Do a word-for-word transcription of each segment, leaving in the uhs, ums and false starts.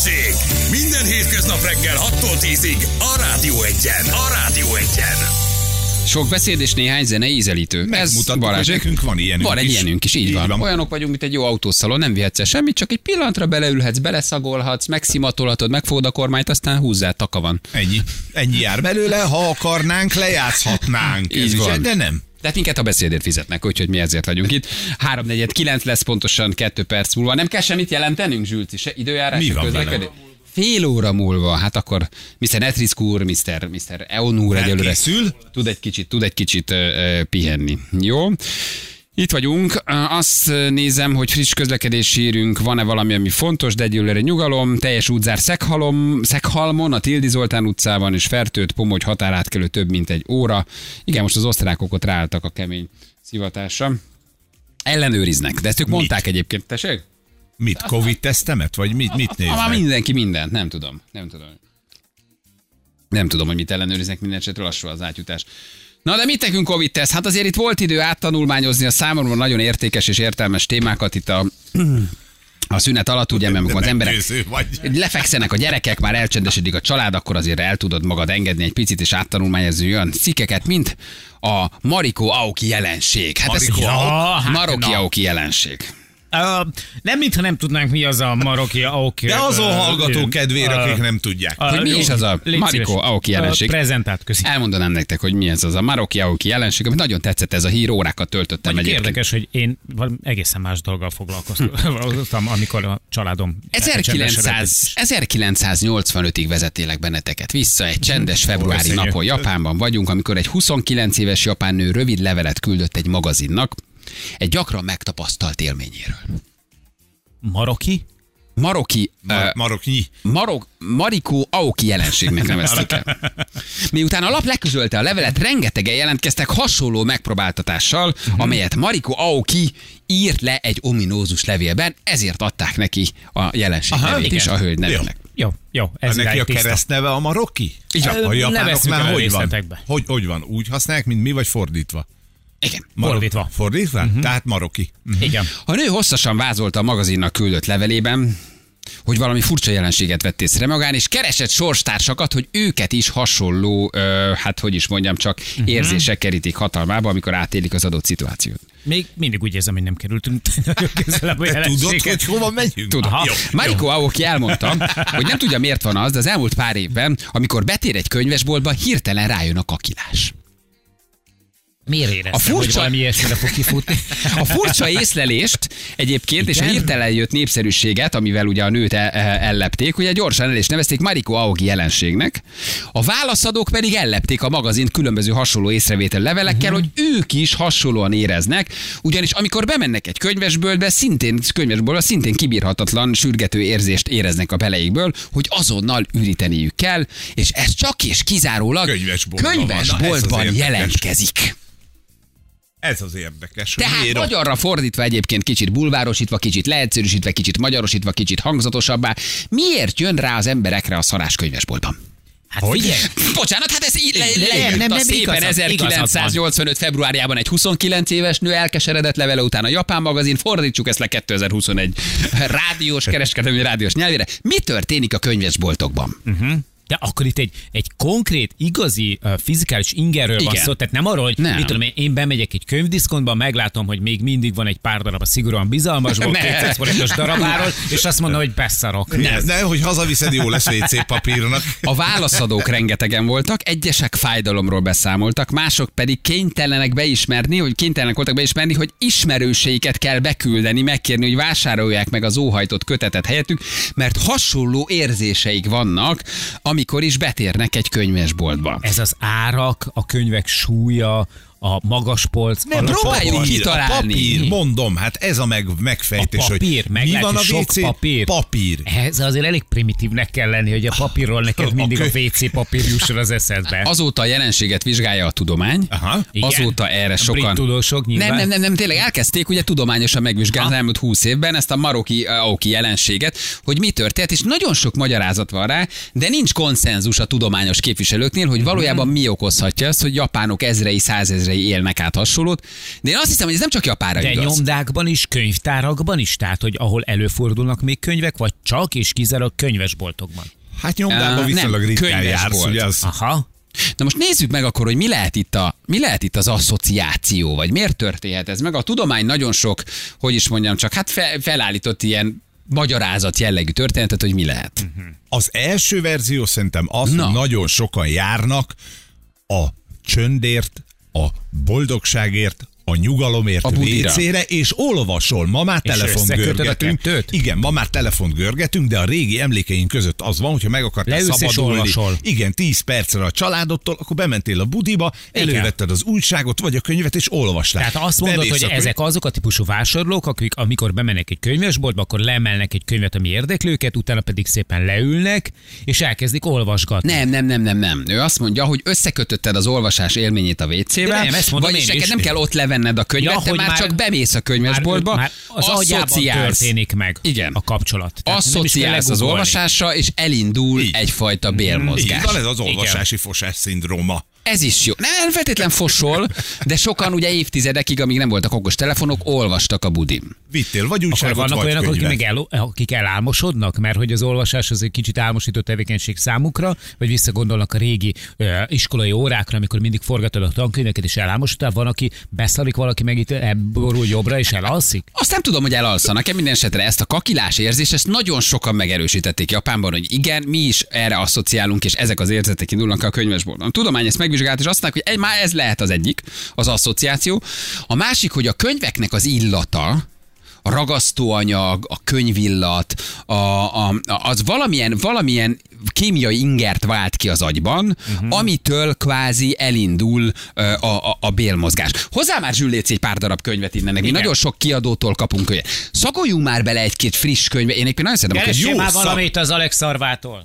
Balázsék! Minden hétköznap reggel hattól tízig a Rádió Egyen. A Rádió Egyen. Sok beszéd és néhány zene ízelítő. Ez Balázsék. Nekünk van ilyenünk Van egy is. ilyenünk is, így, így van. van. Olyanok vagyunk, mint egy jó autószalon, nem vihetsz el semmit, csak egy pillanatra beleülhetsz, beleszagolhatsz, megszimatolhatod, megfogod a kormányt, aztán húzzál, taka van. Ennyi. Ennyi jár belőle, ha akarnánk, lejátszhatnánk. Így van. De nem. Tehát minket a beszédért fizetnek, úgyhogy mi ezért vagyunk itt. háromnegyed kilenc lesz pontosan kettő perc múlva. Nem kell semmit jelentenünk, Zsülci, se időjárás, se közlekedés. Fél óra múlva, hát akkor miszter Netriszk úr, miszter miszter Eon úr egyelőre tud egy kicsit, tud egy kicsit uh, uh, pihenni. Jó? Itt vagyunk. Azt nézem, hogy friss közlekedési hírünk, van-e valami, ami fontos, de egyelőre nyugalom. Teljes útzár Szekhalom, Szekhalmon, a Tildi Zoltán utcában és Fertőt, Pomogy határátkelő több mint egy óra. Igen, most az osztrákok ott ráálltak a kemény szivatásra. Ellenőriznek, de ezt ők mondták egyébként, tessék? Mit, Covid-tesztemet? Vagy mit, mit néznek? Ah, mindenki mindent, nem tudom. Nem tudom. Nem tudom, hogy mit ellenőriznek, minden esetre lassú az átjutás. Na de mit nekünk Covid-teszt? Hát azért itt volt idő áttanulmányozni a számomra nagyon értékes és értelmes témákat itt a... A szünet alatt, ugye, mert az emberek lefekszenek a gyerekek, már elcsendesedik a család, akkor azért el tudod magad engedni egy picit, és áttanulmányozni olyan cikkeket, mint a Mariko Aoki jelenség. Hát Mariko ez Aoki? Maroki Aoki jelenség. Uh, nem, mintha nem tudnánk, mi az a Maroki Aoki. De azon uh, hallgató kedvére, uh, akik nem tudják. Uh, hogy mi is az a Mariko Aoki jelenség? Uh, prezentált közé. Elmondanám nektek, hogy mi ez az a Maroki Aoki jelenség, amit nagyon tetszett ez a hír, órákat töltöttem egyébként. egyébként. Érdekes, hogy én egészen más dolggal foglalkoztam, amikor a családom... ezerkilencszáznyolcvanötig vezetélek benneteket vissza, egy csendes februári napon Japánban vagyunk, amikor egy huszonkilenc éves japán nő rövid levelet küldött egy magazinnak, egy gyakran megtapasztalt élményéről. Maroki? Maroki... Mar- uh, Maroknyi. Marok, Mariko Aoki jelenségnek nevezték el. Miután a lap leközölte a levelet, rengetegen jelentkeztek hasonló megpróbáltatással, uh-huh. amelyet Mariko Aoki írt le egy ominózus levélben, ezért adták neki a jelenség Aha, nevét igen. is, a hölgy nevének. Jó, jó. Ez neki a keresztneve a Maroki? Így van. A japánoknál hogy van? Hogy, hogy van? Úgy használják, mint mi, vagy fordítva? Igen. Marok- Fordítva. Fordítva? Uh-huh. Tehát Maroki. Uh-huh. Igen. A nő hosszasan vázolta a magazinnak küldött levelében, hogy valami furcsa jelenséget vett észre magán, és keresett sorstársakat, hogy őket is hasonló, ö, hát hogy is mondjam, csak uh-huh. érzések kerítik hatalmába, amikor átélik az adott szituációt. Még mindig úgy érzem, hogy nem kerültünk nagyon közelebb a jelenséget. Tudod, hogy hova megyünk? Tudom. Mariko Aoki elmondta, hogy nem tudja, miért van az, de az elmúlt pár évben, amikor betér egy könyvesboltba, hirtelen rájön a kakilás. Miért éreztem, a furcsa... hogy valami ilyesmire fog kifutni? A furcsa észlelést egyébként, igen? És a hirtelen jött népszerűséget, amivel ugye a nőt ellepték, ugye gyorsan el is nevezték Mariko Aoki jelenségnek. A válaszadók pedig ellepték a magazint különböző hasonló észrevétel levelekkel, uh-huh. hogy ők is hasonlóan éreznek, ugyanis amikor bemennek egy könyvesboltba, szintén, könyvesboltba, szintén kibírhatatlan sürgető érzést éreznek a beleikből, hogy azonnal üríteniük kell, és ez csak és kizárólag könyvesboltban, könyvesboltban jelentkezik. Ez az érdekes. Tehát miért magyarra fordítva egyébként kicsit bulvárosítva, kicsit leegyszerűsítve, kicsit magyarosítva, kicsit hangzatosabbá. Miért jön rá az emberekre a szarás könyvesboltban? Hát figyelj! Bocsánat, hát ez így lejött a szépen ezerkilencszáznyolcvanöt februárjában egy huszonkilenc éves nő elkeseredett levele után a Japán magazin, fordítsuk ezt le kétezer-huszonegy rádiós, kereskedelmi rádiós nyelvére. Mi történik a könyvesboltokban? Uh-huh. De akkor itt egy, egy konkrét, igazi, uh, fizikális ingerről van szó, tehát nem arról, hogy mit tudom, én, én bemegyek egy könyvdiszkontba, meglátom, hogy még mindig van egy pár darab a szigorúan bizalmasból, kétszáz forintos darabáról, és azt mondom, hogy beszarok. Nem, nem, hogy hazaviszed, jó lesz vé cé papírnak. A válaszadók rengetegen voltak, egyesek fájdalomról beszámoltak, mások pedig kénytelenek beismerni, hogy kénytelenek voltak beismerni, hogy ismerőseiket kell beküldeni, megkérni, hogy vásárolják meg az óhajtott kötetet helyettük, mert hasonló érzéseik vannak, amikor is betérnek egy könyvesboltba. Ez az árak, a könyvek súlya, a magas polc. Nem, próbáljuk kitalálni. A papír, mondom, hát ez a meg, megfejtés, a papír, hogy mi van a sok vé cé? Papír. papír. Ez azért elég primitívnek kell lenni, hogy a papírról neked mindig a vé cé papír jusson az eszedbe. Azóta a jelenséget vizsgálja a tudomány. Aha. Azóta erre sokan... Brit tudósok nyilván. Nem, nem, nem, nem, tényleg elkezdték ugye tudományosan megvizsgálni az elmúlt húsz évben ezt a Maroki Aoki jelenséget, hogy mi történt, és nagyon sok magyarázat van rá, de nincs konszenzus a tudományos képviselőknél, hogy valójában mi okozhatja azt, hogy japánok ezrei, százezrei évtizedei élnek át hasonlót, de én azt hiszem, hogy ez nem csak Japánra de igaz. nyomdákban is, könyvtárakban is, tehát hogy ahol előfordulnak még könyvek, vagy csak és kizárólag könyvesboltokban? Hát nyomdában viszonylag ritkán jársz, ugye az... Aha. Na most nézzük meg akkor, hogy mi lehet itt, a, mi lehet itt az asszociáció, vagy miért történhet ez meg. A tudomány nagyon sok, hogy is mondjam, csak hát fe, felállított ilyen magyarázat jellegű történetet, hogy mi lehet. Az első verzió szerintem az, Na. hogy nagyon sokan járnak a csöndért, a boldogságért, a nyugalomért A budira. vécére, és olvasol. Ma már És telefont összekötöd a görgetünk. kettőt? Igen, ma már telefont görgetünk, de a régi emlékeink között az van, hogyha meg akartál Leülsz és szabadulni. olvasol. Igen, tíz percre a családodtól, akkor bementél a budiba, Igen. elővetted az újságot, vagy a könyvet, és olvastál. Tehát azt mondod, Bemész hogy a könyv- ezek azok a típusú vásárlók, akik amikor bemennek egy könyvesboltba, akkor leemelnek egy könyvet, ami érdekli őket, utána pedig szépen leülnek, és elkezdik olvasgatni. Nem, nem, nem, nem, nem. Ő azt mondja, hogy összekötötted az olvasás élményét a vécével, De nem, ezt mondom vagyis én neked is. nem kell ott levenned a könyvet, Ja, te hogy már, már- csak bemész a könyvesboltba, Már, már az agyában asszociálsz. történik meg Igen. a kapcsolat. Tehát nem is kell Asszociálsz az legoogolni. olvasásra, és elindul Így. egyfajta Így bélmozgás. van, ez az olvasási fosás szindróma. Ez is jó. Nem, nem feltétlen fosol, de sokan ugye évtizedekig, amíg nem voltak okos telefonok, olvastak a budim. Vittél vagy Akkor újságot, vannak vagy olyanok, akik, könyvet. meg el, akik elálmosodnak, mert hogy az olvasás az egy kicsit álmosító tevékenység számukra, vagy visszagondolnak a régi ö, iskolai órákra, amikor mindig forgatod a tankönyveket és elálmosodtál, van, aki beszarik, valaki meg itt ebből jobbra és elalszik? Azt nem tudom, hogy elalszanak-e, minden esetre ezt a kakilás érzést, ezt nagyon sokan megerősítették Japánban, hogy igen, mi is erre asszociálunk, és ezek az érzetek indulnak a könyvesboltban. A tudomány ezt megvizsgált, és azt mondják, hogy egy, már ez lehet az egyik, az asszociáció. A másik, hogy a könyveknek az illata, a ragasztóanyag, a könyvillat, a, a, az valamilyen, valamilyen kémiai ingert vált ki az agyban, uh-huh. amitől kvázi elindul ö, a, a, a bélmozgás. Hozzá már Zsülléci egy pár darab könyvet innen, mi nagyon sok kiadótól kapunk könyvet. Szagoljunk már bele egy-két friss könyvet. Én egyébként nagyon szeretem, hogy Keressél jó már szak- valamit az Alex Szarvától.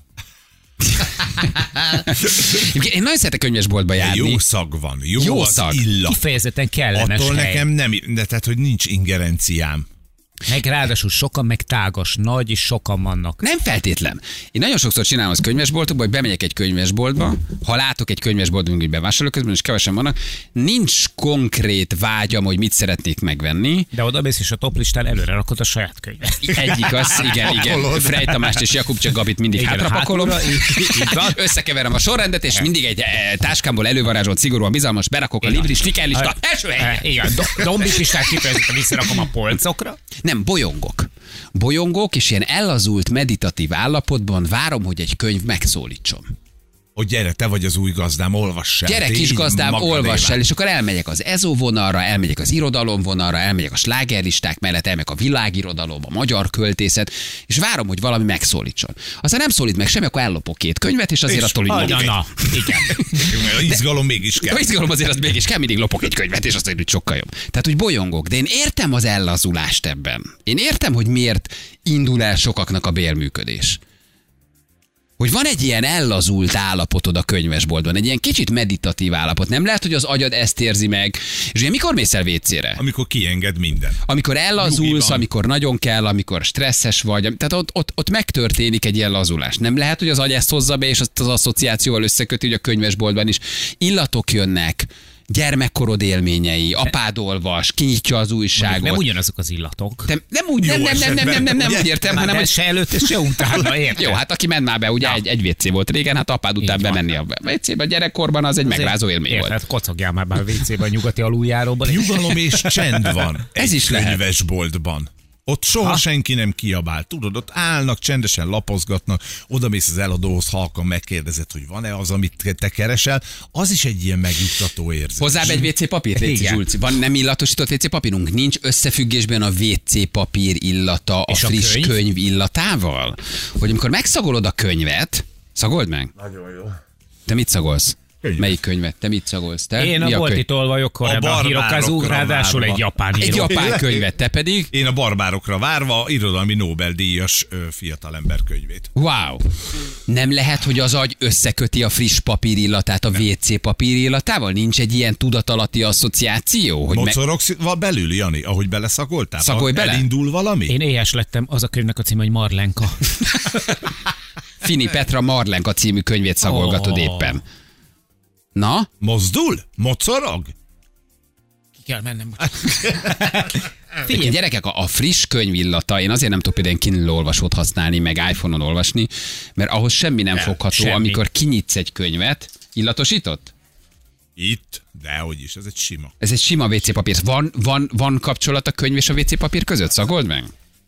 én nagyon szeretek könyvesboltba járni. Jó szag van, jó, Jó az szag. illat. Kifejezetten kellemes Attól hely. nekem nem, de tehát, hogy nincs ingerenciám. Meg ráadásul sokan, meg tágas, nagy, és sokan vannak. Nem feltétlen. Én nagyon sokszor csinálom az könyvesboltokba, hogy bemegyek egy könyvesboltba, ha látok egy könyvesboltban, hogy bevásárolok közben, és kevesen vannak, nincs konkrét vágyam, hogy mit szeretnék megvenni. De oda mész, és a toplistán előre rakod a saját könyvet. Egyik az, igen, igen. Frey Tamást és Jakub csak Gabit mindig Igen, hátrapakolom. hátulra, így- így van. Összekeverem a sorrendet, és mindig egy eh, táskámból elővarázsolt, szigorúan bizalmas, berakok a Igen. libri, stikellista, első helyen. Eh, Igen, do- dombikistát kifejezetten visszarakom a polcokra. Nem, bolyongok. Bolyongok, és ilyen ellazult, meditatív állapotban várom, hogy egy könyv megszólítson. Hogy gyere, te vagy az új gazdám, olvass el. Gyere, Tégy kis gazdám, magadévá. olvass el, és akkor elmegyek az ezó vonalra, elmegyek az irodalom vonalra, elmegyek a slágerlisták mellett, elmegyek a világirodalom, a magyar költészet, és várom, hogy valami megszólítson. Aztán nem szólít meg semmi, akkor ellopok két könyvet, és azért És attól így hagyja, mindig. Na, igen. A izgalom mégis kell. A izgalom azért az mégis kell, mindig lopok egy könyvet, és azt hogy sokkal jobb. Tehát, hogy bolyongok, de én értem az ellazulást ebben. Én értem, hogy miért indul el sokaknak a bélműködés. Hogy van egy ilyen ellazult állapotod a könyvesboltban, egy ilyen kicsit meditatív állapot. Nem lehet, hogy az agyad ezt érzi meg. És ugye mikor mész el vécére? Amikor kienged minden. Amikor ellazulsz, Nyugiban. amikor nagyon kell, amikor stresszes vagy, tehát ott, ott, ott megtörténik egy ilyen lazulás. Nem lehet, hogy az agy ezt hozza be, és azt az asszociációval összeköti, hogy a könyvesboltban is illatok jönnek, gyermekkorod élményei, apád olvas, kinyitja az újságot. Nem ugyanazok az illatok. Te, nem úgy, nem, nem, nem, nem, nem, nem, nem, Jó úgy értem, Már hanem, nem hogy se előtt, és se utána, érted? jó, hát aki ment már be, ugye egy, egy vé cé volt régen, hát apád után Így van. bemenni a vé cébe a gyerekkorban, az egy megrázó élmény Érted, volt. hát kocogjál már be a vécébe a nyugati aluljáróban. Nyugalom és csend van. Ez egy is lehet. könyvesboltban. Ott soha Ha? senki nem kiabál. Tudod, ott állnak, csendesen lapozgatnak, oda mész az eladóhoz, halkan megkérdezed, hogy van-e az, amit te keresel. Az is egy ilyen megnyugtató érzés. Hozzá be egy vé cé papírt, Léci Igen. Zsulci. Van nem illatosított vé cé papírunk? Nincs összefüggésben a vé cé papír illata a És a friss könyv? könyv illatával? Hogy amikor megszagolod a könyvet, szagold meg? Nagyon jó. Te mit szagolsz? Könyvet. Melyik könyvet? Te mit szagolsz? Te? Én Mi a könyv? bolti tolvajokon, A ebben a Hirokazu, barbárokra ráadásul várva. egy japán Egy író. japán könyvet, te pedig? Én a barbárokra várva irodalmi Nobel-díjas ö, fiatalember könyvét. Wow! Nem lehet, hogy az agy összeköti a friss papír illatát a vé cé papír illatával? Nincs egy ilyen tudatalatti asszociáció? Hogy me- Mocorogsz van belül, Jani, ahogy beleszagoltál? Szagolj bele. Elindul valami? Én éhes lettem, az a könyvnek a címe, hogy Marlenka. Fini Petra Marlenka című könyvét szagolgatod Oh. éppen. Na? Mozdul? Mocorog? kell mennem. Figyelj, gyerekek, a, a friss könyvillata, én azért nem tudok például Kindle olvasót használni, meg iPhone-on olvasni, mert ahhoz semmi nem, nem fogható, semmi. Amikor kinyitsz egy könyvet, illatosított? Itt, dehogy is, ez egy sima. Ez egy sima vé cé papír. Van, van, van kapcsolat a könyv és a vé cé papír között? Szagold meg?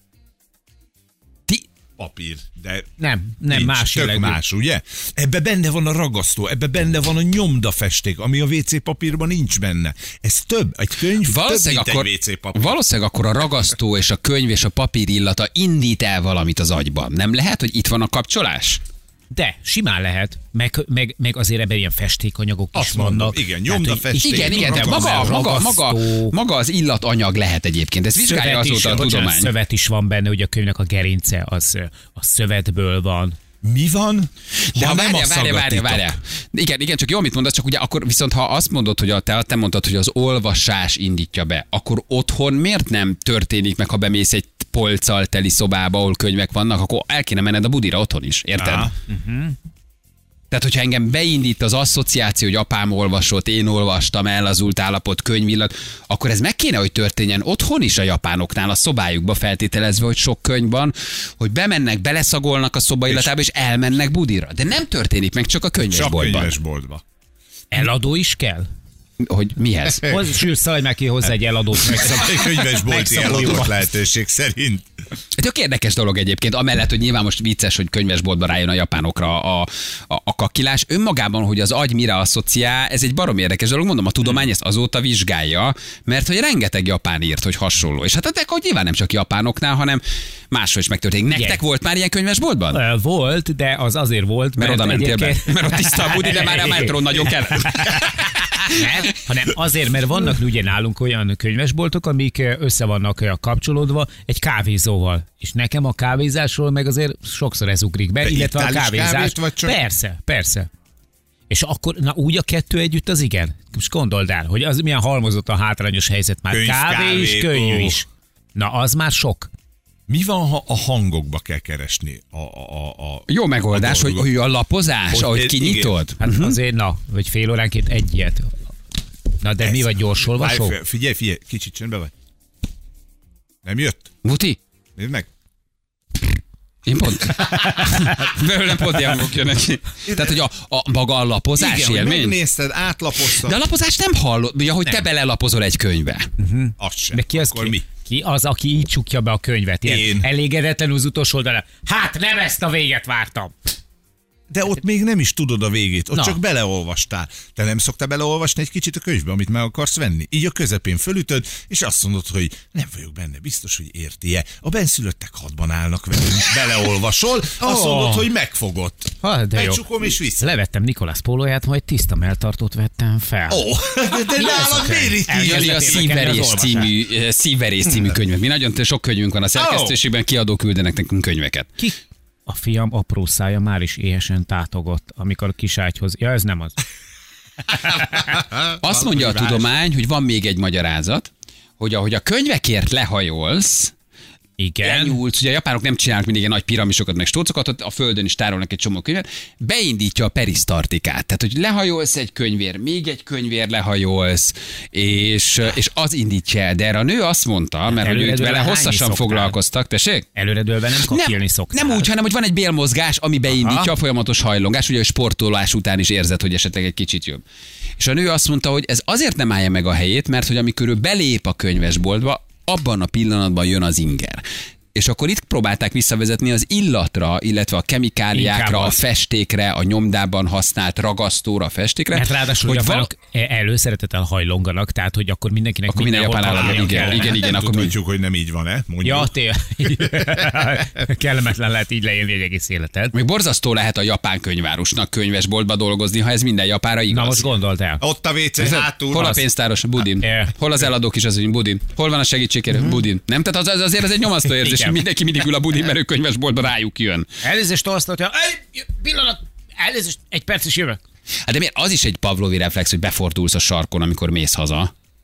Ti... Papír, de nem, nem nincs, más tök jellegű. más, ugye? Ebbe benne van a ragasztó, ebbe benne van a nyomdafesték, ami a vé cé papírban nincs benne. Ez több, egy könyv több, mint akkor, egy vé cé papír. Valószínűleg akkor a ragasztó és a könyv és a papír illata indít el valamit az agyban. Nem lehet, hogy itt van a kapcsolás? De, simán lehet, meg, meg, meg azért ebben ilyen festékanyagok Azt is mondom, vannak. igen, nyomdafesték. Igen, igen, de maga, maga, maga, maga az illatanyag lehet egyébként. Ez vizsgálja azóta a tudomány. Bocsánat, szövet is van benne, hogy a könyvnek a gerince az a szövetből van. Mi van? De ha nem várja, a várja, várja, várja. Igen, igen, csak jó, amit mondasz, csak ugye akkor viszont ha azt mondod, hogy a, te, te mondtad, hogy az olvasás indítja be, akkor otthon miért nem történik meg, ha bemész egy polccal teli szobába, ahol könyvek vannak, akkor el kéne menned a budira otthon is, érted? Uh-huh. Tehát, hogyha engem beindít az asszociáció, hogy apám olvasott, én olvastam, ellazult állapot, könyvillat, akkor ez meg kéne, hogy történjen otthon is a japánoknál, a szobájukba feltételezve, hogy sok könyv van, hogy bemennek, beleszagolnak a szoba illatába, és elmennek budira. De nem történik meg, csak a könyvesboltban. Csak könyvesboltban. Eladó is kell? Hogy mihez? Sőt, szaladj meg ki hozzá egy eladót. Egy könyvesbolti eladót lehetőség szerint. Tök érdekes dolog egyébként, amellett, hogy nyilván most vicces, hogy könyvesboltban rájön a japánokra a, a, a kakilás. Önmagában, hogy az agy mire asszociál, ez egy barom érdekes dolog. Mondom, a tudomány ezt azóta vizsgálja, mert hogy rengeteg japán írt, hogy hasonló. És hát ezek, hogy nyilván nem csak japánoknál, hanem máshol is megtörténik. Nektek yeah. volt már ilyen könyvesboltban? Volt, de az azért volt, mert, mert oda mentél egyébként... be. Mert ott tiszta a budi, de már a metron nagyon kell. Nem, hanem azért, mert vannak ugye nálunk olyan könyvesboltok, amik össze vannak kapcsolódva egy kávézóval. És nekem a kávézásról meg azért sokszor ez ugrik be, de illetve a kávézás. Csak... Persze, persze. És akkor, na úgy a kettő együtt az igen. Most gondold el, hogy az milyen halmozott a hátrányos helyzet már. Könyv, kávé, kávé is, könyv ó. is. Na az már sok. Mi van, ha a hangokba kell keresni? A, a, a, Jó megoldás, a hogy, hogy a lapozás, hogy ahogy kinyitod. Hát uh-huh. azért, na, hogy fél óránként egy ilyet. Na de ez. Mi vagy gyorsolvasó? Figyelj, figyelj, kicsit csendbe vagy. Nem jött? Muti? Nézd meg. Én pont. Belőlem pont ilyen fogok jönnek ki. Tehát, hogy a, a maga a lapozás igen, élmény. megnézted, átlapoztad. De a lapozás nem hallod, ugye, hogy nem. Te belelapozol egy könyvbe. Uh-huh. Azt sem. De ki az Akkor ki? mi? Ki az, aki így csukja be a könyvet? Ilyen én. Elégedetlenül az utolsó oldalán. Hát nem ezt a véget vártam. De ott még nem is tudod a végét, ott Na. csak beleolvastál. Te nem szoktál beleolvasni egy kicsit a könyvbe, amit meg akarsz venni? Így a közepén fölütöd, és azt mondod, hogy nem vagyok benne biztos, hogy érti-e. A benszülöttek hadban állnak velünk, beleolvasol, azt oh. mondod, hogy megfogod. Ha, de jó. Megcsukom és vissza. Levettem Nikolász pólóját, majd tiszta melltartót vettem fel. Ó, oh, de, de nálam miért itt így? Jani a Szívverés című, Szívverés című könyvek. Mi nagyon sok könyvünk van a szerkesztőségben, kiadók küldenek nekünk könyveket. Ki? A fiam apró szája már is éhesen tátogott, amikor a kiságyhoz... Ja, ez nem az. Azt mondja a tudomány, hogy van még egy magyarázat, hogy ahogy a könyvekért lehajolsz, igen. Elnyúlsz, ugye a japánok nem csinálnak mindig ilyen nagy piramisokat, meg stócokat, ott a földön is tárolnak egy csomó könyvet, beindítja a perisztartikát. Tehát, hogy lehajolsz egy könyvér, még egy könyvér lehajolsz, és, és az indítja el. De erre a nő azt mondta, mert hogy őt vele hosszasan foglalkoztak, tessék? Előredőlve nem kakilni nem, szoktál. Nem úgy, hanem hogy van egy bélmozgás, ami beindítja Aha. a folyamatos hajlongás, ugye a sportolás után is érzed, hogy esetleg egy kicsit jobb. És a nő azt mondta, hogy ez azért nem állja meg a helyét, mert hogy amikor ő belép a könyvesboltba, abban a pillanatban jön az inger. És akkor itt próbálták visszavezetni az illatra, illetve a kemikáliákra, a festékre, a nyomdában használt ragasztóra, a festékre. Hát ráadásul hogy val- előszeretettel hajlonganak, tehát hogy akkor mindenkinek akkor minden japán állam, igen, igen, igen, igen, nem akkor tudjuk, mi... hogy nem így van-e, mondjuk. Ja, tényleg. Kellemetlen lehet így leélni egy egész életed. Még borzasztó lehet a japán könyvárosnak könyvesboltba dolgozni, ha ez minden japánra igaz. Na most gondold el. Ott a vé cé hátul. Hol a pénztáros? Budin. Hol az eladók is az, hogy Budin. Hol van a segítségkérő? Budin. Nem? Tehát az, az azért ez egy nyomasztó érzés, hogy mindenki mindig ül a Budin, mert ő könyvesboltba rájuk jön. Elnézést tolasztatja. Egy pillanat. Elnézést, egy perc is jövök. Hát de miért? Az is egy pavlovi reflex, hogy befordulsz a sarkon, amikor mész haza.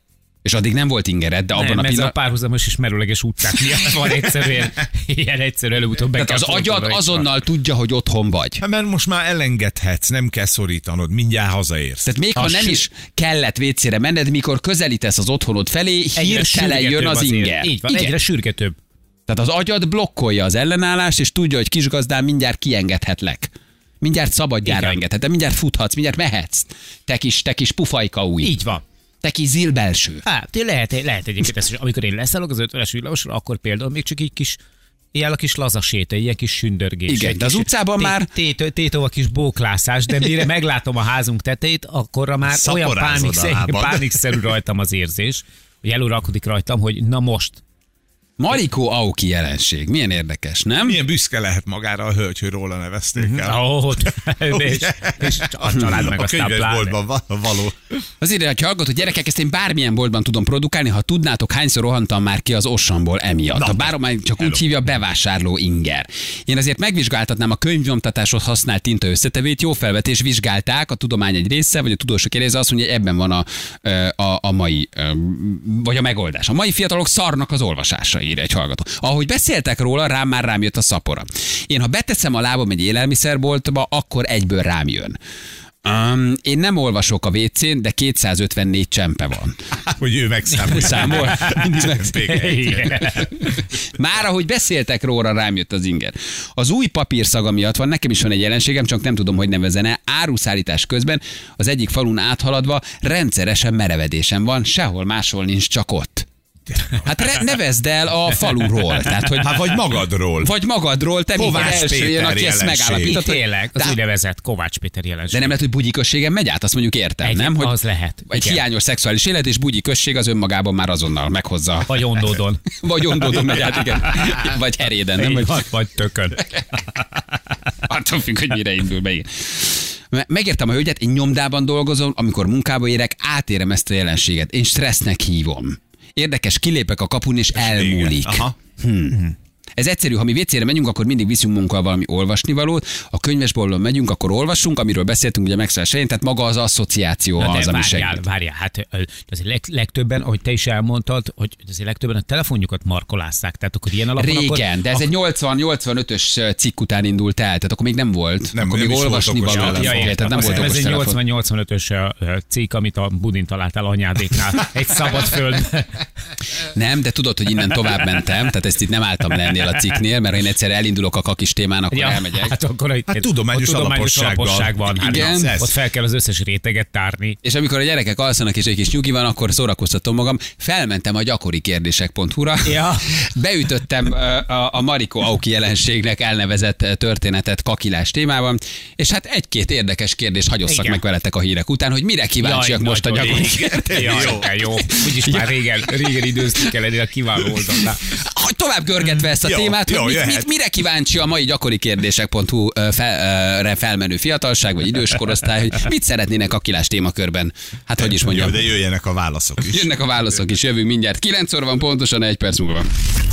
És addig nem volt ingered, de abban nem, a pillanatban... pillanatban... a párhuzamos és merőleges utcák miatt van egyszerűen, ilyen egyszerű előbb-utóbb be Tehát kell az agyad azonnal tudja, hogy otthon vagy. Hát mert most már elengedhetsz, nem kell szorítanod, mindjárt hazaérsz. Tehát még ha nem is kellett vécére menned, mikor közelítesz az otthonod felé, hirtelen jön az inger. Így van, egyre sürgetőbb. Tehát az agyad blokkolja az ellenállást, és tudja, hogy kisgazdán mindjárt kiengedhetlek. Mindjárt szabadjára engedhetem, mindjárt futhatsz, mindjárt mehetsz. Te kis, te kis pufajka új. Így van. Te kis zilbelső. Hát, lehet, lehet egyébként ezt, amikor én leszállok az ötvenes villamosra, akkor például még csak egy kis ilyen a kis lazaséta, ilyen kis sündörgés. Igen, de az utcában már... Tétó a kis bóklászás, de mire meglátom a házunk tetejét, akkorra már olyan pánikszerű, pánikszerű rajtam az érzés, hogy előrakodik rajtam, hogy na most. Mariko Aoki jelenség. Milyen érdekes, nem? Milyen büszke lehet magára a hölgy, hogy róla nevezték el. Ó, és, és a család meg a aztán könyvesboltban való. Azért, hogy hallgató gyerekek, ezt én bármilyen boltban tudom produkálni, ha tudnátok, hányszor rohantam már ki az Ossamból emiatt. Na, a bárom csak hello. Úgy hívja bevásárló inger. Én azért megvizsgáltatnám a könyvnyomtatáshoz használt tinta összetevét, jó felvetés, vizsgálták, a tudomány egy része, vagy a tudósok egy része azt mondja, hogy ebben van a, a, a mai, vagy a megoldás. A mai fiatalok szarnak az olvasásra, ír egy hallgató. Ahogy beszéltek róla, rám már rám jött a szapora. Én ha beteszem a lábam egy élelmiszerboltba, akkor egyből rám jön. Um, én nem olvasok a vécén, de kétszázötvennégy csempe van. Hogy ő megszámol. Számol. Már ahogy beszéltek róla, rám jött az inger. Az új papírszaga miatt van, nekem is van egy jelenségem, csak nem tudom, hogy nevezene. Áruszállítás közben az egyik falun áthaladva rendszeresen merevedésem van, sehol máshol nincs, csak ott. Hát re- nevezd el a faluról. Tehát, hogy hát vagy magadról. Vagy magadról, te mikor első jön, aki ezt megállapított. Tényleg, az úgynevezett Kovács Péter jelenség. De nem lehet, hogy bugyikösségen megy át, azt mondjuk értem, egy, nem? Hogy az lehet. Egy igen. Hiányos szexuális élet, és bugyikösség az önmagában már azonnal meghozza. Vagy ondódon. Vagy ondódon megy át, igen. Vagy heréden, nem? Vagy, vagy tökön. Attól függ, hogy mire indul be. Megértem a hölgyet, én nyomdában dolgozom, amikor munkába érek, átérem ezt a jelenséget. Én stressznek hívom. Érdekes, kilépek a kapun, és elmúlik. Hmm. Ez egyszerű, ha mi vécére megyünk, akkor mindig viszünk munkkal valami olvasnivalót, a könyvesboltban megyünk, akkor olvasunk, amiről beszéltünk ugye megszállás helyén, tehát maga az asszociáció na az, ami várjál, segít. Várjál, hát azért leg, legtöbben, ahogy te is elmondtad, hogy azért legtöbben a telefonjukat markolásszák, tehát akkor ilyen alapon... Régen, akkor, de ez egy nyolcvan-nyolcvanötös cikk után indult el, tehát akkor még nem volt. Nem, akkor nem még olvasnivaló. Ja, ja, tehát nem volt ez egy telefon. nyolcvan-nyolcvanötös cikk, amit a Budin találtál anyádéknál. Egy szabad föld. Nem, de tudod, hogy innen tovább mentem, tehát ezt itt nem álltam le ennél a cikknél, mert én egyszer elindulok a kakis témán, akkor ja, elmegyek. Hát akkor egy, hát tudományos, tudományos alaposság van. Hát igen. Na, ott fel kell az összes réteget tárni. És amikor a gyerekek alszanak és egy kis nyugi van, akkor szórakoztatom magam. Felmentem a gyakori kérdések pont hu-ra. Ja. Beütöttem a, a Mariko Aoki jelenségnek elnevezett történetet kakilás témában, és hát egy-két érdekes kérdést hagyosszak igen. meg veletek a hírek után, hogy mire kíváncsiak Jaj, most a gyakori kérdések. Jó, jó. Úgyis már régen, régen időztük el eddig a kiváló oldalnál. Tovább görgetve ezt a jó, témát, jó, hogy mit, mit, mire kíváncsi a mai gyakori kérdések pont hu-re fel, felmenő fiatalság, vagy idős korosztály, hogy mit szeretnének a kakilás témakörben. Hát hogy is mondjam. Jó, de jöjjenek a válaszok is. Jönnek a válaszok is, jövünk mindjárt. kilenc óra van pontosan, egy perc múlva.